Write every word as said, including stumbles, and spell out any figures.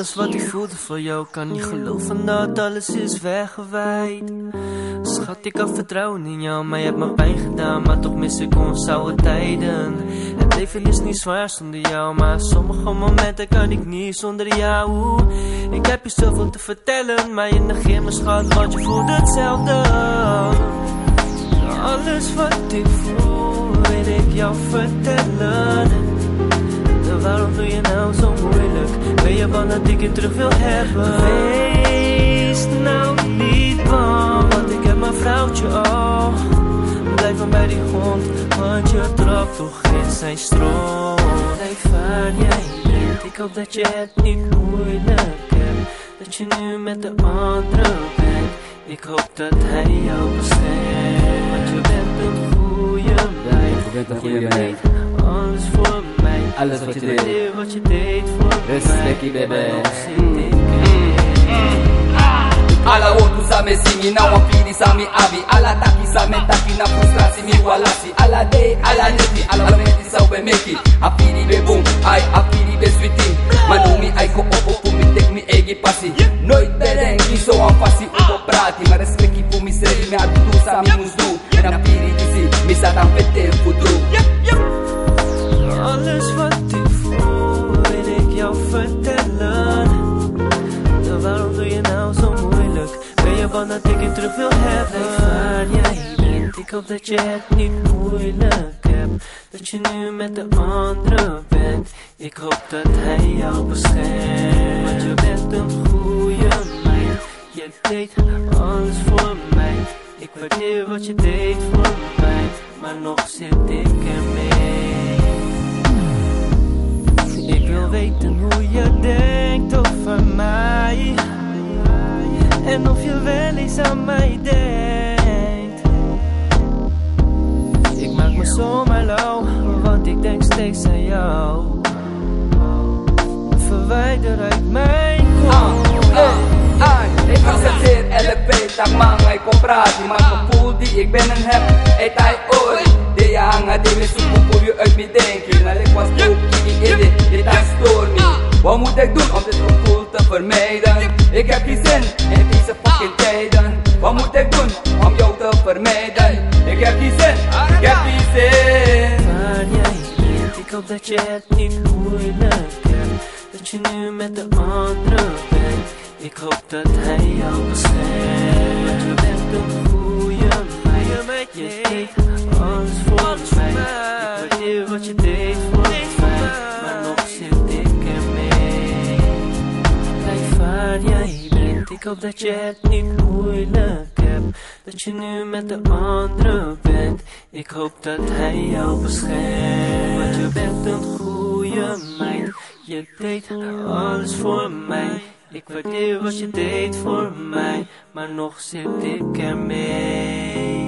Alles wat ik voelde voor jou, kan niet geloven dat alles is weggewijd. Schat, ik had vertrouwen in jou, maar je hebt me pijn gedaan. Maar toch mis ik onze oude tijden. Het leven is niet zwaar zonder jou, maar sommige momenten kan ik niet zonder jou. Ik heb je zoveel te vertellen, maar je negeert me, schat, want je voelt hetzelfde. Alles wat ik voel, wil ik jou vertellen. En waarom doe je nou zo moeilijk? Ben je bang dat ik je terug wil hebben? Wees nou niet bang, want ik heb mijn vrouwtje al. Blijf van bij die grond, want je trapt toch in zijn stroom. Blijf waar jij bent, ik hoop dat je het niet moeilijk hebt. Dat je nu met de andere bent. Ik hoop dat hij jou beschermt. Want je bent een goeie meid. Je bent een goeie meid. Alles voor mij. Alles wat je deed. Wat je deed voor mij. Respectie, baby. Alla otu sa me simi, na wapiri sa mi abi. Alla taki sa me taki, na frustrasi mi walasi. Alla day, alla neti, alla meti sa we meki. Apiri be boom, ai apiri be sweetie. Manumi ai ko opo pu mi tek mi egi pasi. Nooit bedenki so an fasi upo prati. Maar respecti pu mi srevi me abitu sa mi musdu. En apiri disi, mi sa dan vete fudu. Alles wat ik voel, wil ik jou vertellen. Dan waarom doe je nou zo moeilijk? Ben je bang dat ik je terug wil hebben? Blijf waar jij bent, ik hoop dat je het niet moeilijk hebt. Dat je nu met de andere bent. Ik hoop dat hij jou beschermt. Want je bent een goeie meid. Je deed alles voor mij. Ik waardeer wat je deed voor mij. Maar nog zit ik ermee. Ik wil weten hoe je denkt over mij. En of je wel eens aan mij denkt. Ik maak me zomaar lauw, want ik denk steeds aan jou. Verwijder uit mijn kop. Ah, ah, ah, ik accepteer L P, tak man, ik kom praten. Maar gevoel die ik ben en heb, eet hij ooit. De je hangen, die me zoeken voor je uit me denken. En ik was ook in je dit, dit hij stoor me. Wat moet ik doen om dit gevoel te vermijden? Ik heb geen zin in deze fucking tijden. Wat moet ik doen om jou te vermijden? Ik heb geen zin, ik heb geen zin. Waar jij bent, ik hoop dat je het niet moeilijk hebt. Dat je nu met de andere bent. Ik hoop dat hij jou beschermt. Want je bent een goeie meid. Je deed alles voor mij. Ik waardeer wat je deed voor mij. Maar nog zit ik ermee. Blijf waar jij bent. Ik hoop dat je het niet moeilijk hebt. Dat je nu met de andere bent. Ik hoop dat hij jou beschermt. Want je bent een goeie meid. Je deed alles voor mij. Ik waardeer wat je deed voor mij. Maar nog zit ik ermee.